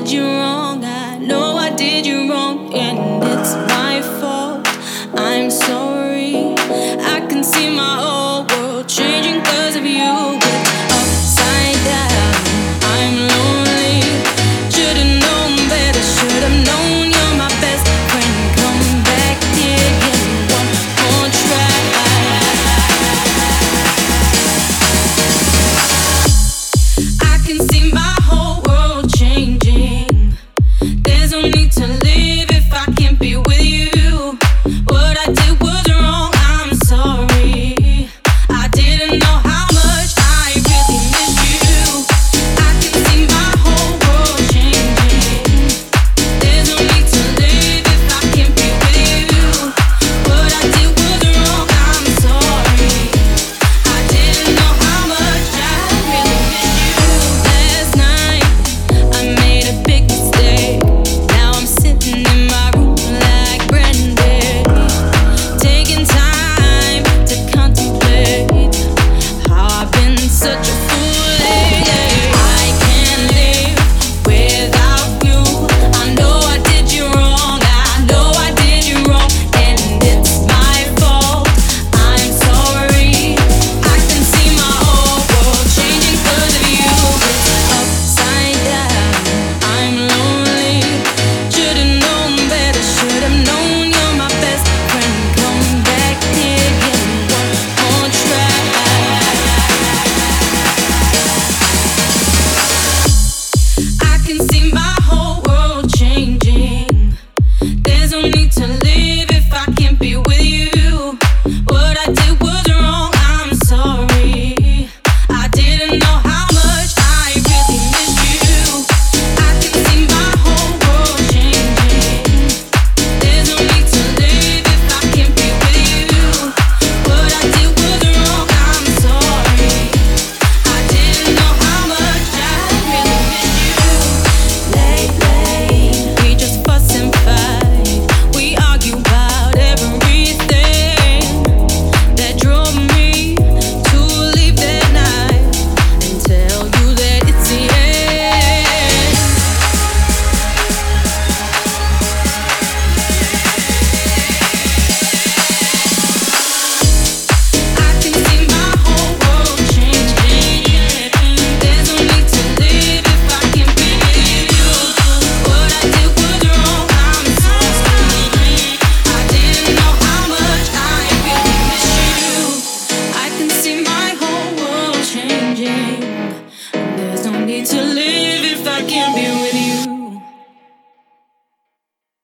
did you wrong. I know I did you wrong, and it's my fault. I'm sorry. I can see my whole world changing 'cause of you. It's upside down. I'm lonely. Should've known better. Should've known you're my best friend. Come back here, give me one more try. I can see my whole world changing. There's no need to live if I can't be with you. What I did was wrong, I'm sorry. I didn't know how much I really miss you. I can see my whole world changing. There's no need to live if I can't be with you. What I did was wrong, I'm sorry. I didn't know how much I really miss you. Last night I made a big mistake. Now I'm sitting in my room like Brandy, taking time to contemplate how I've been such a fool lately. I can't live without you. I know I did you wrong. I know I did you wrong, and it's my fault. I'm sorry. I can see my whole world changing 'cause of you. It's upside down. I'm lonely. Should've known better. Should've known you're my best friend. Come back here, give me one more try. I can see my whole world changing. There's no need to live if I can't be with you. What I did was wrong, I'm sorry. I didn't know how much I really miss you. I can see my whole world changing. There's no need to live if I can't be with you. What I did was wrong, I'm sorry. I didn't know how much I really miss you. Lately, we just fuss and fight. We argue about everything that drove me to leave that night and tell you that it's the end. I can see my whole world changing. There's no need to live if I can't be with you. What I did was wrong, I'm sorry. I didn't know how much I really miss you. I can see my whole world changing. There's no need to live